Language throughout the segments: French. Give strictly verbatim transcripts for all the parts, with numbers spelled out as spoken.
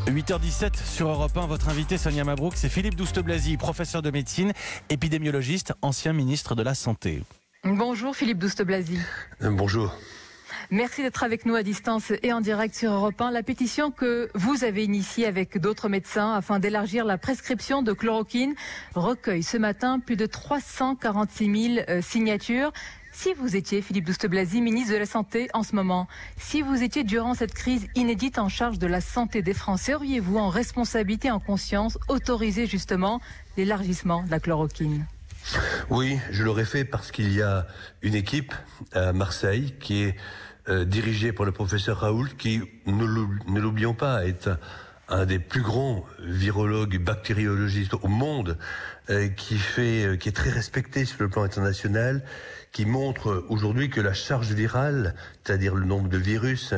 huit heures dix-sept sur Europe un, votre invité Sonia Mabrouk, c'est Philippe Douste-Blazy, professeur de médecine, épidémiologiste, ancien ministre de la Santé. Bonjour Philippe Douste-Blazy. Euh, bonjour. Merci d'être avec nous à distance et en direct sur Europe un. La pétition que vous avez initiée avec d'autres médecins afin d'élargir la prescription de chloroquine recueille ce matin plus de trois cent quarante-six mille euh, signatures. Si vous étiez, Philippe Douste-Blazy, ministre de la Santé en ce moment, si vous étiez durant cette crise inédite en charge de la santé des Français, auriez-vous en responsabilité, en conscience, autorisé justement l'élargissement de la chloroquine ? Oui, je l'aurais fait parce qu'il y a une équipe à Marseille qui est euh, dirigée par le professeur Raoult, qui, ne l'oublions pas, est un, un des plus grands virologues, bactériologistes au monde, euh, qui fait, euh, qui est très respecté sur le plan international, qui montre aujourd'hui que la charge virale, c'est-à-dire le nombre de virus,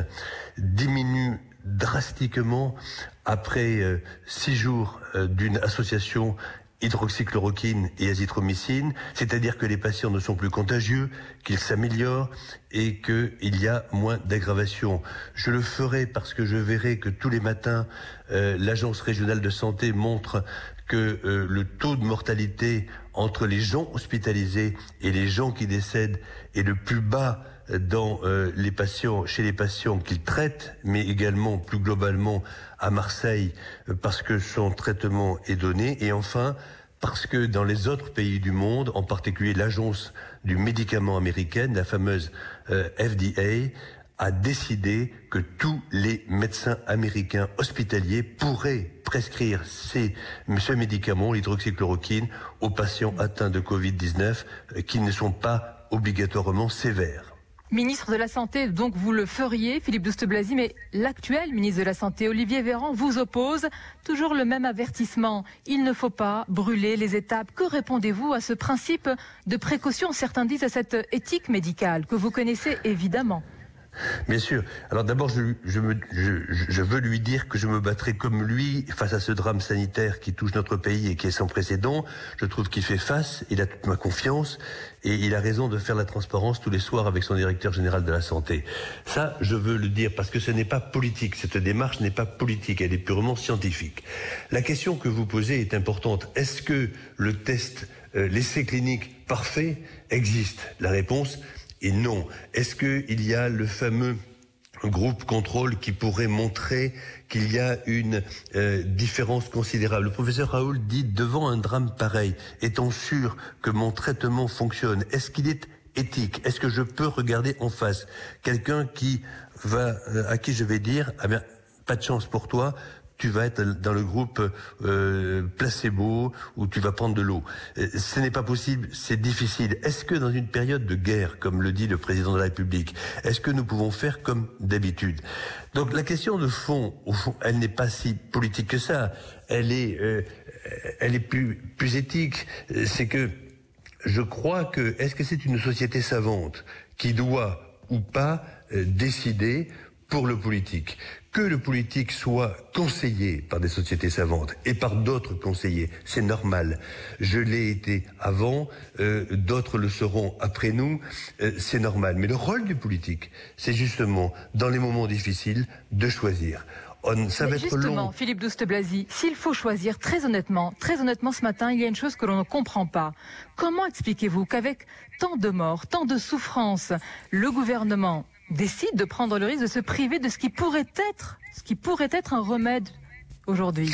diminue drastiquement après euh, six jours euh, d'une association hydroxychloroquine et azithromycine, c'est-à-dire que les patients ne sont plus contagieux, qu'ils s'améliorent et qu'il y a moins d'aggravation. Je le ferai parce que je verrai que tous les matins, euh, l'Agence régionale de santé montre que euh, le taux de mortalité entre les gens hospitalisés et les gens qui décèdent est le plus bas dans euh, les patients, chez les patients qu'ils traitent, mais également plus globalement à Marseille euh, parce que son traitement est donné. Et enfin, parce que dans les autres pays du monde, en particulier l'agence du médicament américaine, la fameuse euh, F D A, a décidé que tous les médecins américains hospitaliers pourraient prescrire ces, ce médicament, l'hydroxychloroquine, aux patients atteints de covid dix-neuf euh, qui ne sont pas obligatoirement sévères. Ministre de la Santé, donc vous le feriez, Philippe Douste-Blazy, mais l'actuel ministre de la Santé, Olivier Véran, vous oppose toujours le même avertissement. Il ne faut pas brûler les étapes. Que répondez-vous à ce principe de précaution? Certains disent à cette éthique médicale que vous connaissez évidemment. Bien sûr. Alors d'abord, je, je, me, je, je veux lui dire que je me battrai comme lui face à ce drame sanitaire qui touche notre pays et qui est sans précédent. Je trouve qu'il fait face, il a toute ma confiance et il a raison de faire la transparence tous les soirs avec son directeur général de la santé. Ça, je veux le dire parce que ce n'est pas politique. Cette démarche n'est pas politique, elle est purement scientifique. La question que vous posez est importante. Est-ce que le test, euh, l'essai clinique parfait existe? La réponse et non. Est-ce qu'il y a le fameux groupe contrôle qui pourrait montrer qu'il y a une euh, différence considérable? Le professeur Raoult dit, devant un drame pareil, étant sûr que mon traitement fonctionne, est-ce qu'il est éthique? Est-ce que je peux regarder en face quelqu'un qui va, euh, à qui je vais dire, ah bien, pas de chance pour toi, tu vas être dans le groupe euh, placebo ou tu vas prendre de l'eau. Euh, ce n'est pas possible, c'est difficile. Est-ce que dans une période de guerre, comme le dit le président de la République, est-ce que nous pouvons faire comme d'habitude? Donc la question de fond, au fond, elle n'est pas si politique que ça. Elle est, euh, elle est plus, plus éthique. C'est que je crois que, est-ce que c'est une société savante qui doit ou pas euh, décider pour le politique? Que le politique soit conseillé par des sociétés savantes et par d'autres conseillers, c'est normal. Je l'ai été avant, euh, d'autres le seront après nous, euh, c'est normal. Mais le rôle du politique, c'est justement, dans les moments difficiles, de choisir. On, ça va être justement, long. Philippe Douste-Blazy, s'il faut choisir, très honnêtement, très honnêtement ce matin, il y a une chose que l'on ne comprend pas. Comment expliquez-vous qu'avec tant de morts, tant de souffrances, le gouvernement décide de prendre le risque de se priver de ce qui pourrait être, ce qui pourrait être un remède aujourd'hui?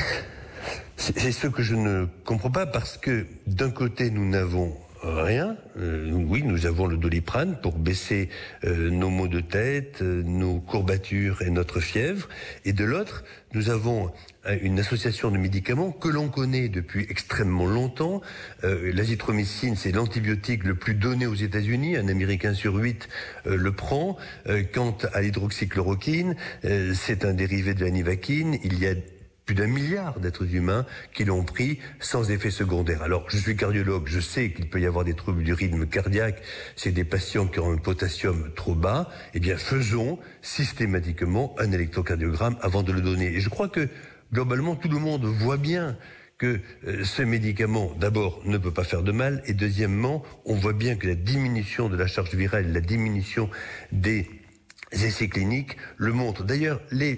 C'est ce que je ne comprends pas parce que d'un côté nous n'avons rien. Euh, oui, nous avons le Doliprane pour baisser euh, nos maux de tête, euh, nos courbatures et notre fièvre. Et de l'autre, nous avons une association de médicaments que l'on connaît depuis extrêmement longtemps. Euh, l'azithromycine, c'est l'antibiotique le plus donné aux États-Unis. Un Américain sur huit euh, le prend. Euh, quant à l'hydroxychloroquine, euh, c'est un dérivé de la nivaquine. Il y a plus d'un milliard d'êtres humains qui l'ont pris sans effet secondaire. Alors, je suis cardiologue, je sais qu'il peut y avoir des troubles du rythme cardiaque, c'est des patients qui ont un potassium trop bas. Eh bien, faisons systématiquement un électrocardiogramme avant de le donner. Et je crois que, globalement, tout le monde voit bien que euh, ce médicament, d'abord, ne peut pas faire de mal, et deuxièmement, on voit bien que la diminution de la charge virale, la diminution des essais cliniques le montrent. D'ailleurs, les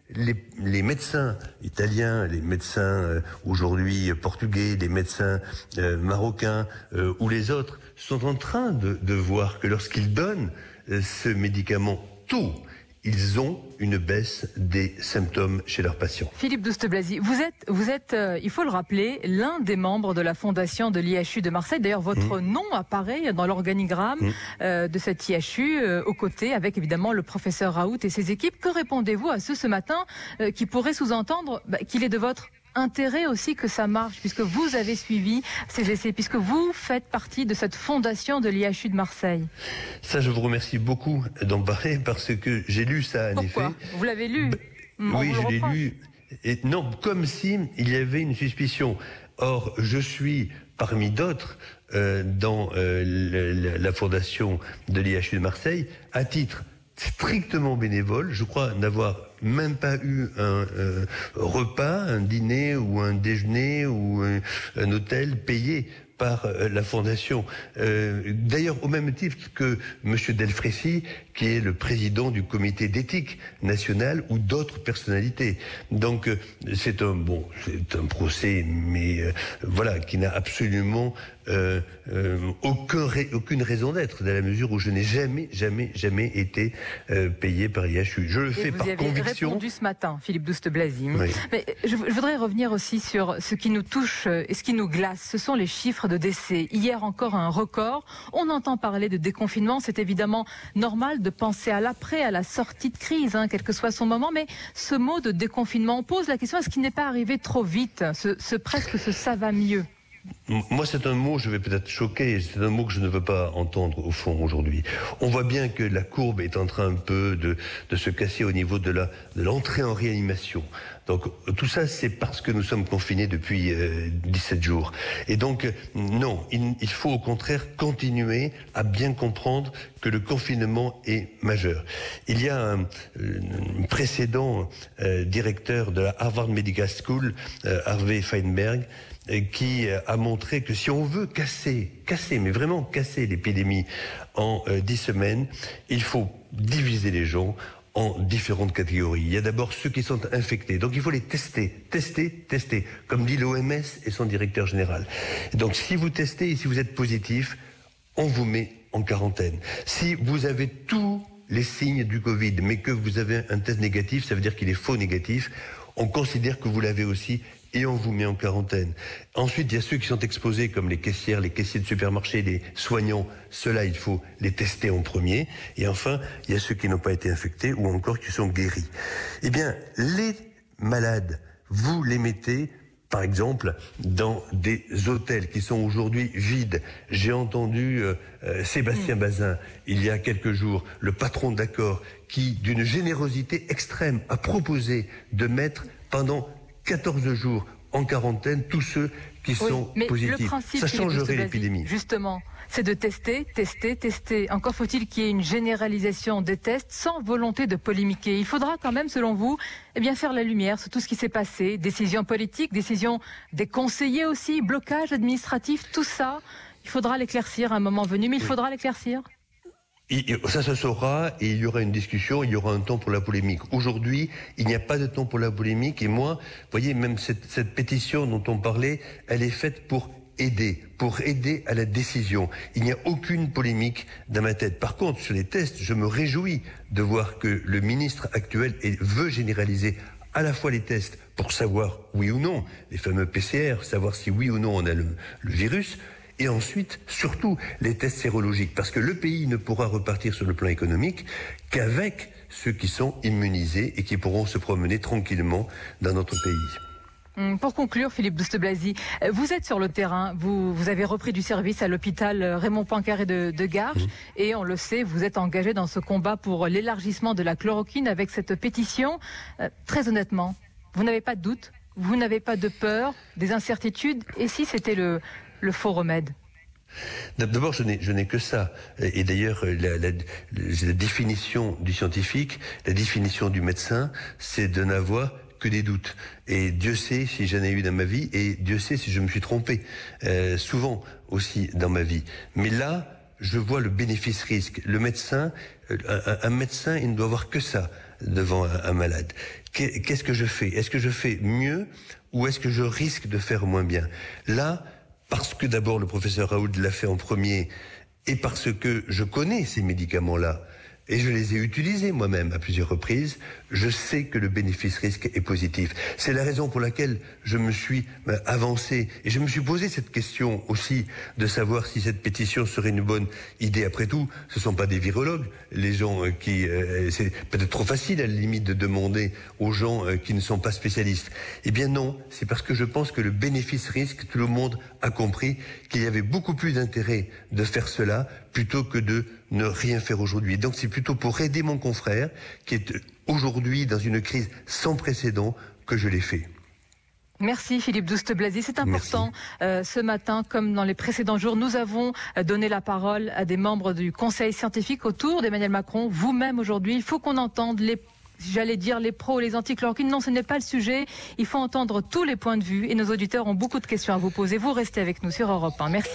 les, les médecins italiens, les médecins euh, aujourd'hui portugais, les médecins euh, marocains euh, ou les autres sont en train de, de voir que lorsqu'ils donnent euh, ce médicament tôt, ils ont une baisse des symptômes chez leurs patients. Philippe Douste-Blazy, vous êtes, vous êtes euh, il faut le rappeler, l'un des membres de la fondation de l'I H U de Marseille. D'ailleurs, votre mmh. nom apparaît dans l'organigramme mmh. euh, de cette I H U, euh, aux côtés, avec évidemment le professeur Raoult et ses équipes. Que répondez-vous à ceux ce matin euh, qui pourraient sous-entendre bah, qu'il est de votre intérêt aussi que ça marche, puisque vous avez suivi ces essais, puisque vous faites partie de cette fondation de l'I H U de Marseille? Ça, je vous remercie beaucoup d'en parler, parce que j'ai lu ça, en Pourquoi? effet. Vous l'avez lu? On Oui, je l'ai lu. Et non, comme si il y avait une suspicion. Or, je suis, parmi d'autres, euh, dans euh, le, la fondation de l'I H U de Marseille, à titre strictement bénévole. Je crois n'avoir même pas eu un euh, repas, un dîner ou un déjeuner ou un, un hôtel payé par euh, la fondation. Euh, D'ailleurs, au même titre que Monsieur Delfrécy, qui est le président du comité d'éthique national, ou d'autres personnalités. Donc, euh, c'est un bon, c'est un procès, mais euh, voilà, qui n'a absolument euh, euh, aucun, aucune raison d'être, dans la mesure où je n'ai jamais, jamais, jamais été euh, payé par l'I H U. Je le fais par conviction. Vous avez répondu ce matin, Philippe Douste-Blazy. Oui. Mais je, je voudrais revenir aussi sur ce qui nous touche et ce qui nous glace. Ce sont les chiffres de décès. Hier encore un record. On entend parler de déconfinement. C'est évidemment normal de penser à l'après, à la sortie de crise, hein, quel que soit son moment. Mais ce mot de déconfinement, on pose la question, est-ce qu'il n'est pas arrivé trop vite, ce, ce presque ce ça va mieux? Moi, c'est un mot, je vais peut-être choquer, c'est un mot que je ne veux pas entendre au fond aujourd'hui. On voit bien que la courbe est en train un peu de, de se casser au niveau de la, de l'entrée en réanimation. Donc tout ça, c'est parce que nous sommes confinés depuis euh, dix-sept jours. Et donc, non, il, il faut au contraire continuer à bien comprendre que le confinement est majeur. Il y a un, un précédent euh, directeur de la Harvard Medical School, euh, Harvey Feinberg, qui a montré que si on veut casser, casser, mais vraiment casser l'épidémie en euh, dix semaines, il faut diviser les gens en différentes catégories. Il y a d'abord ceux qui sont infectés, donc il faut les tester, tester, tester, comme dit l'O M S et son directeur général. Donc si vous testez et si vous êtes positif, on vous met en quarantaine. Si vous avez tous les signes du Covid, mais que vous avez un test négatif, ça veut dire qu'il est faux négatif, on considère que vous l'avez aussi, et on vous met en quarantaine. Ensuite, il y a ceux qui sont exposés, comme les caissières, les caissiers de supermarché, les soignants. Ceux-là, il faut les tester en premier. Et enfin, il y a ceux qui n'ont pas été infectés ou encore qui sont guéris. Eh bien, les malades, vous les mettez, par exemple, dans des hôtels qui sont aujourd'hui vides. J'ai entendu euh, euh, Sébastien mmh. Bazin, il y a quelques jours, le patron d'Accor, qui, d'une générosité extrême, a proposé de mettre pendant quatorze jours en quarantaine tous ceux qui oui, sont mais positifs. Le principe, ça changerait l'épidémie. Justement, c'est de tester, tester, tester. Encore faut-il qu'il y ait une généralisation des tests sans volonté de polémiquer. Il faudra quand même, selon vous, eh bien, faire la lumière sur tout ce qui s'est passé. Décisions politiques, décisions des conseillers aussi, blocage administratif, tout ça. Il faudra l'éclaircir à un moment venu, mais il oui. faudra l'éclaircir. Ça se saura et il y aura une discussion, il y aura un temps pour la polémique. Aujourd'hui, il n'y a pas de temps pour la polémique et moi, vous voyez, même cette, cette pétition dont on parlait, elle est faite pour aider, pour aider à la décision. Il n'y a aucune polémique dans ma tête. Par contre, sur les tests, je me réjouis de voir que le ministre actuel veut généraliser à la fois les tests pour savoir oui ou non, les fameux P C R, savoir si oui ou non on a le, le virus, et ensuite, surtout, les tests sérologiques. Parce que le pays ne pourra repartir sur le plan économique qu'avec ceux qui sont immunisés et qui pourront se promener tranquillement dans notre pays. Pour conclure, Philippe Douste-Blazy, vous êtes sur le terrain, vous, vous avez repris du service à l'hôpital Raymond Poincaré de, de Garches, mmh. et on le sait, vous êtes engagé dans ce combat pour l'élargissement de la chloroquine avec cette pétition. Euh, très honnêtement, vous n'avez pas de doute, vous n'avez pas de peur, des incertitudes, et si c'était le... le faux remède? D'abord, je n'ai, je n'ai que ça. Et d'ailleurs, la, la, la définition du scientifique, la définition du médecin, c'est de n'avoir que des doutes. Et Dieu sait si j'en ai eu dans ma vie, et Dieu sait si je me suis trompé, euh, souvent aussi dans ma vie. Mais là, je vois le bénéfice-risque. Le médecin, un, un médecin, il ne doit avoir que ça. devant un, un malade. Qu'est-ce que je fais? Est-ce que je fais mieux ou est-ce que je risque de faire moins bien? Là, parce que d'abord le professeur Raoult l'a fait en premier et parce que je connais ces médicaments-là, et je les ai utilisés moi-même à plusieurs reprises, je sais que le bénéfice-risque est positif. C'est la raison pour laquelle je me suis avancé et je me suis posé cette question aussi de savoir si cette pétition serait une bonne idée. Après tout, ce ne sont pas des virologues, les gens qui... Euh, c'est peut-être trop facile à la limite de demander aux gens euh, qui ne sont pas spécialistes. Eh bien non, c'est parce que je pense que le bénéfice-risque, tout le monde a compris qu'il y avait beaucoup plus d'intérêt de faire cela plutôt que de ne rien faire aujourd'hui. Donc c'est plutôt pour aider mon confrère, qui est aujourd'hui dans une crise sans précédent, que je l'ai fait. Merci Philippe Douste-Blazy. C'est important. Euh, ce matin, comme dans les précédents jours, nous avons donné la parole à des membres du Conseil scientifique autour d'Emmanuel Macron. Vous-même aujourd'hui, il faut qu'on entende les J'allais dire les pros, les anti-chloroquine. Non, ce n'est pas le sujet. Il faut entendre tous les points de vue et nos auditeurs ont beaucoup de questions à vous poser. Vous restez avec nous sur Europe un. Merci.